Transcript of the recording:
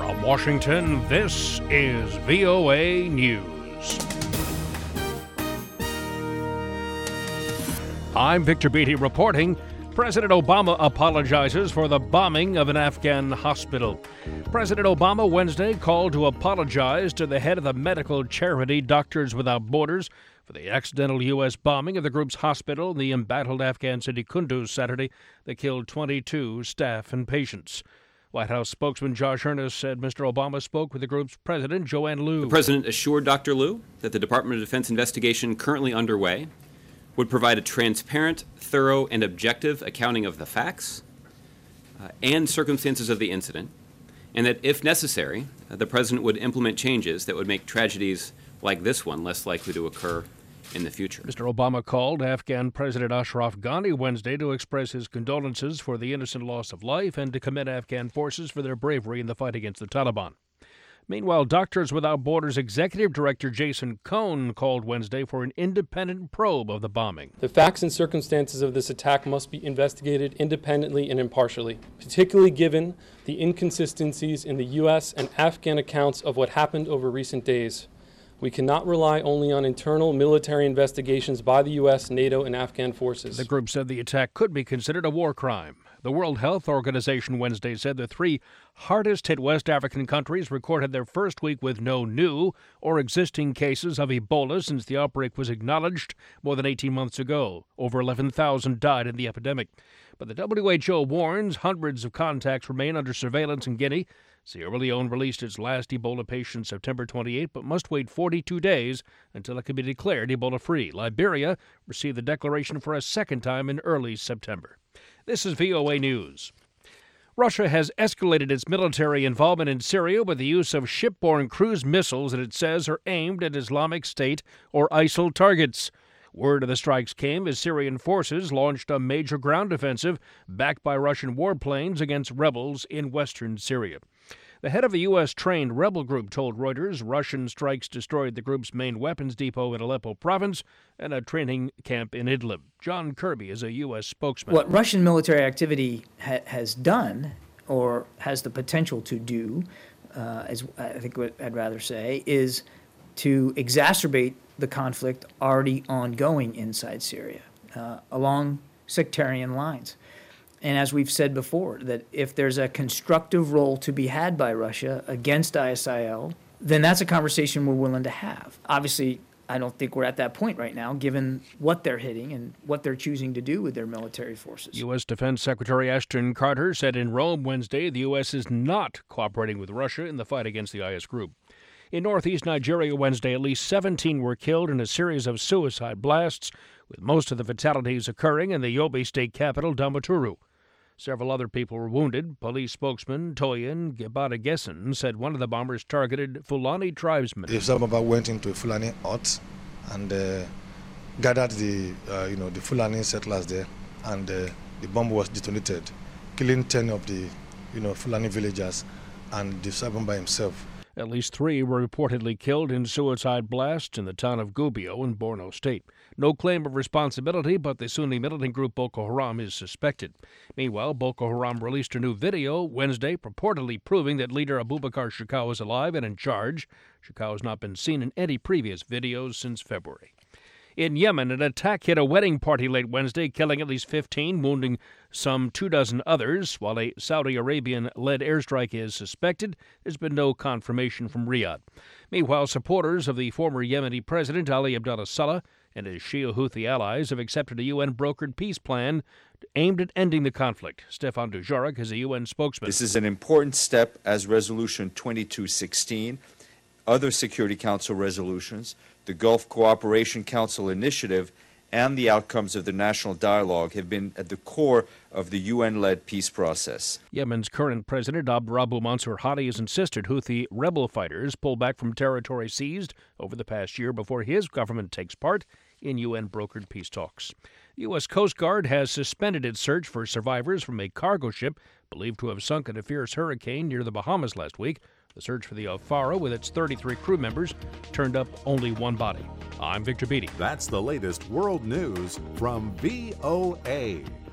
From Washington, this is VOA News. I'm Victor Beatty reporting. President Obama apologizes for the bombing of an Afghan hospital. President Obama Wednesday called to apologize to the head of the medical charity Doctors Without Borders for the accidental U.S. bombing of the group's hospital in the embattled Afghan city Kunduz Saturday that killed 22 staff and patients. White House spokesman Josh Earnest said Mr. Obama spoke with the group's president, Joanne Liu. The president assured Dr. Liu that the Department of Defense investigation currently underway would provide a transparent, thorough, and objective accounting of the facts and circumstances of the incident, and that if necessary, the president would implement changes that would make tragedies like this one less likely to occur in the future. Mr. Obama called Afghan President Ashraf Ghani Wednesday to express his condolences for the innocent loss of life and to commend Afghan forces for their bravery in the fight against the Taliban. Meanwhile, Doctors Without Borders Executive Director Jason Cohn called Wednesday for an independent probe of the bombing. The facts and circumstances of this attack must be investigated independently and impartially, particularly given the inconsistencies in the U.S. and Afghan accounts of what happened over recent days. We cannot rely only on internal military investigations by the U.S., NATO, and Afghan forces. The group said the attack could be considered a war crime. The World Health Organization Wednesday said the three hardest-hit West African countries recorded their first week with no new or existing cases of Ebola since the outbreak was acknowledged more than 18 months ago. Over 11,000 died in the epidemic. But the WHO warns hundreds of contacts remain under surveillance in Guinea. Sierra Leone released its last Ebola patient September 28, but must wait 42 days until it can be declared Ebola-free. Liberia received the declaration for a second time in early September. This is VOA News. Russia has escalated its military involvement in Syria with the use of shipborne cruise missiles that it says are aimed at Islamic State or ISIL targets. Word of the strikes came as Syrian forces launched a major ground offensive backed by Russian warplanes against rebels in western Syria. The head of a U.S.-trained rebel group told Reuters Russian strikes destroyed the group's main weapons depot in Aleppo province and a training camp in Idlib. John Kirby is a U.S. spokesman. What Russian military activity has done, or has the potential to do, as I think what I'd rather say, is to exacerbate the conflict already ongoing inside Syria along sectarian lines. And as we've said before, that if there's a constructive role to be had by Russia against ISIL, then that's a conversation we're willing to have. Obviously, I don't think we're at that point right now, given what they're hitting and what they're choosing to do with their military forces. U.S. Defense Secretary Ashton Carter said in Rome Wednesday the U.S. is not cooperating with Russia in the fight against the IS group. In northeast Nigeria Wednesday, at least 17 were killed in a series of suicide blasts, with most of the fatalities occurring in the Yobe state capital, Damaturu. Several other people were wounded. Police spokesman Toyin Gebadagessen said one of the bombers targeted Fulani tribesmen. The bomber went into a Fulani hut and gathered the Fulani settlers there, and the bomb was detonated, killing 10 of the Fulani villagers and the bomber himself. At least 3 were reportedly killed in suicide blasts in the town of Gubbio in Borno State. No claim of responsibility, but the Sunni militant group Boko Haram is suspected. Meanwhile, Boko Haram released a new video Wednesday purportedly proving that leader Abubakar Shekau is alive and in charge. Shekau has not been seen in any previous videos since February. In Yemen, an attack hit a wedding party late Wednesday, killing at least 15, wounding some 24 others. While a Saudi Arabian-led airstrike is suspected, there's been no confirmation from Riyadh. Meanwhile, supporters of the former Yemeni president Ali Abdullah Saleh and his Shia Houthi allies have accepted a UN-brokered peace plan aimed at ending the conflict. Stefan Dujarric is a UN spokesman. This is an important step as Resolution 2216, other Security Council resolutions, the Gulf Cooperation Council initiative, and the outcomes of the national dialogue have been at the core of the UN-led peace process. Yemen's current president, Abdurabu Mansur Hadi, has insisted Houthi rebel fighters pull back from territory seized over the past year before his government takes part in UN-brokered peace talks. The U.S. Coast Guard has suspended its search for survivors from a cargo ship believed to have sunk in a fierce hurricane near the Bahamas last week. The search for the El Faro, with its 33 crew members, turned up only one body. I'm Victor Beatty. That's the latest world news from VOA.